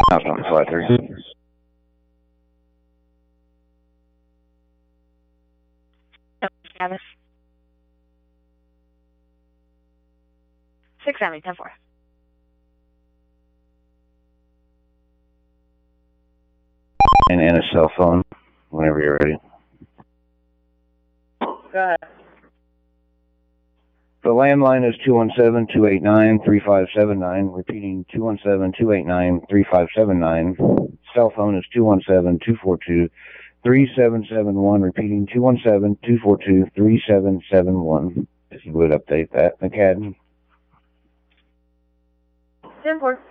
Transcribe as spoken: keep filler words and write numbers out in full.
House on flight three. Travis. six seven ten four. And, and a cell phone, whenever you're ready. Go ahead. The landline is two one seven, two eight nine, three five seven nine. Repeating, two one seven, two eight nine, three five seven nine. Cell phone is two one seven, two four two, three seven seven one. Repeating, two one seven, two four two, three seven seven one. If you would update that, McCadden. ten four.